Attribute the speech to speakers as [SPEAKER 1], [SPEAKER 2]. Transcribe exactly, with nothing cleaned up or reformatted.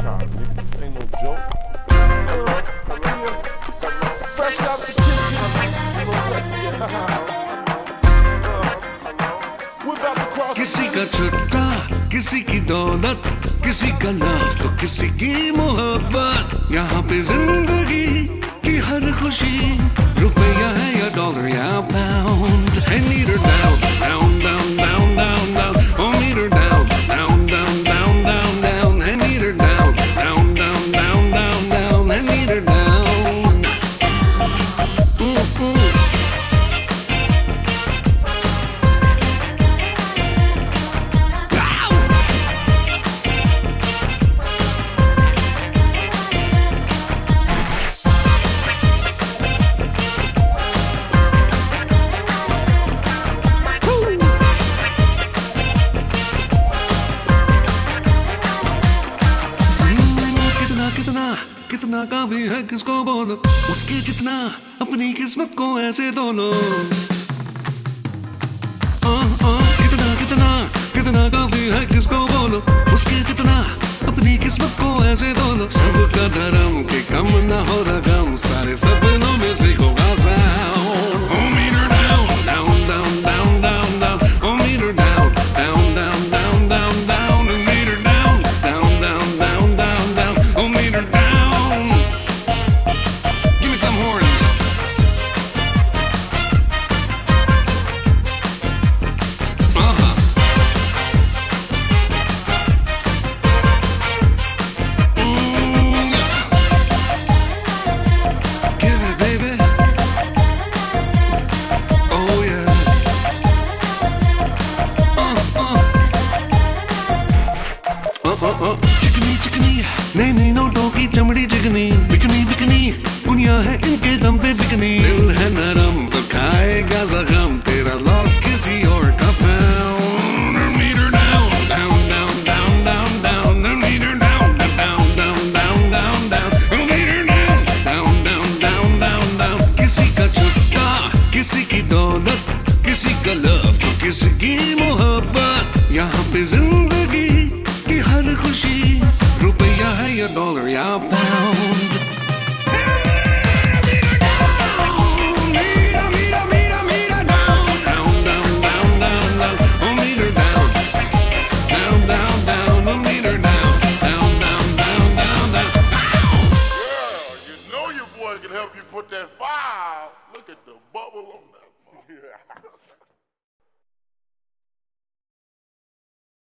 [SPEAKER 1] franchise, nigga. This ain't no joke. Uh, fresh out the kitchen.
[SPEAKER 2] किसी का छुट्टा, किसी की दौलत, किसी का लव तो किसी की मोहब्बत। यहाँ पे जिंदगी की हर खुशी रुपया है या डॉलर या pound. I need her down, down, down, down, down, down. Oh, need her down, down, down, down, down, down. I need her down, down, down, down, down, down. I need her down. Ooh, ooh. कितना काफी है किसको बोलो, उसके जितना अपनी किस्मत को ऐसे धो लो। आ, आ, कितना कितना कितना काफी है किसको बोलो, उसके जितना अपनी किस्मत को ऐसे धो लो। सबका धर्म के कम ना हो रकम, सारे सपनों में से होगा sound. Oh, meet her down, down, down, down, down, down. Oh, meet her down, down, down, down, down, down. And meet her down, down, down, down, down, down. Oh, meet her down. चिकनी चिकनी नई नई नोटों की चमड़ी चिकनी, bikini bikini दुनिया है इनके दम पे बिकनी। दिल है नरम तो खाएगा जख्म, तेरा लॉस किसी और का found. Meet her down, down, down, down, down, down. Meet her down, down, down, down, down, down. Meet her down, down, down, down, down, down. किसी का छुट्टा, किसी की दौलत, किसी का लव तो किसी की मोहब्बत। यहाँ पे जिंदगी की हर खुशी रुपया है या डॉलर या पाउंड।